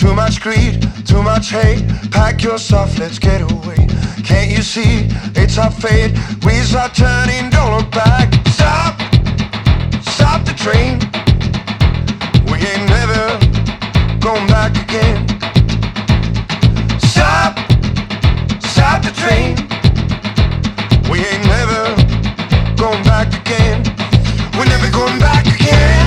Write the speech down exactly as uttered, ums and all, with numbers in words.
Too much greed, too much hate. Pack your stuff, let's get away. Can't you see, it's our fate. Wheels are turning, don't look back. Stop, stop the train. We ain't never going back again. Stop, stop the train. We ain't never going back again. We're never going back again.